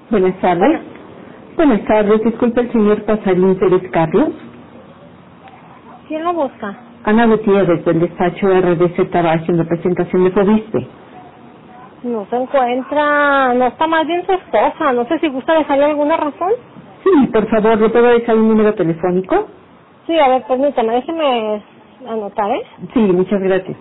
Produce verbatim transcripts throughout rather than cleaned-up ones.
Buenas tardes. Bueno, Buenas tardes, disculpe el señor Pasarín Pérez Carlos. ¿quién lo busca? Ana Gutiérrez, del despacho R D Z Bajo en representación de Fobiste. No se encuentra, no está más bien su esposa. No sé si gusta dejarle alguna razón. Sí, por favor, ¿le puedo dejar un número telefónico? Sí, a ver, permítame, déjeme anotar, ¿eh? Sí, muchas gracias.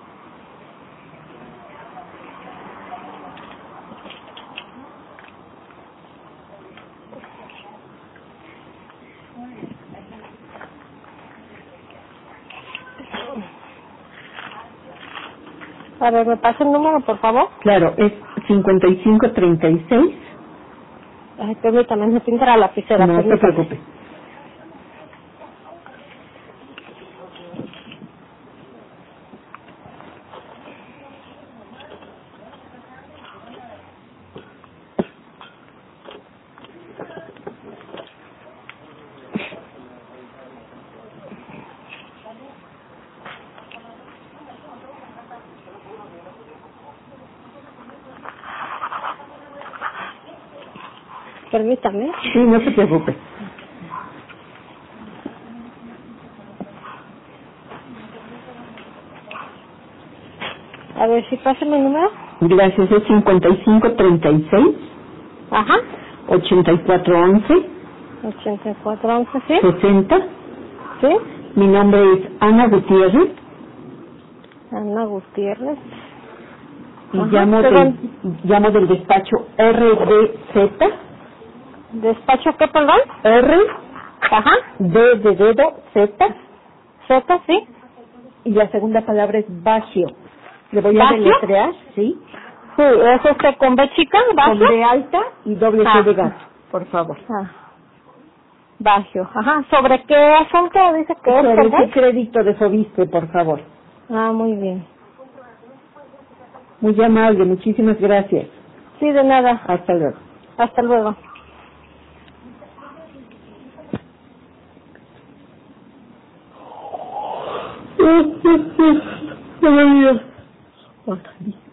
A ver, ¿me pasa el número, por favor? Claro, es cincuenta y cinco treinta y seis. Ay, permítame, me pinta la lapicera, No se permítame. preocupe. Permítame. Sí, no se preocupe. A ver, si pasa mi número. Gracias, es cincuenta y cinco treinta y seis, Ajá. ochenta y cuatro once, ochenta y cuatro once, ¿sí? sesenta. ¿Sí? Mi nombre es Ana Gutiérrez Ana Gutiérrez. y Ajá, llamo, ¿de del, dónde? llamo del despacho R D Z. ¿Despacho qué, perdón? R, Ajá. D de dedo, Z, Z, ¿sí? y la segunda palabra es Bagio. Le voy a ¿Bagio? deletrear, ¿sí? Sí, ¿es este con B chica, Con Bagio? B alta y doble C Ah. de gato, por favor. Ah, Bagio. Ajá. ¿Sobre qué asunto dice que es, Sobre perdón? ese crédito de Fobiste, por favor. Ah, muy bien. Muy amable, muchísimas gracias. Sí, de nada. Hasta luego. Hasta luego. Ay, Dios.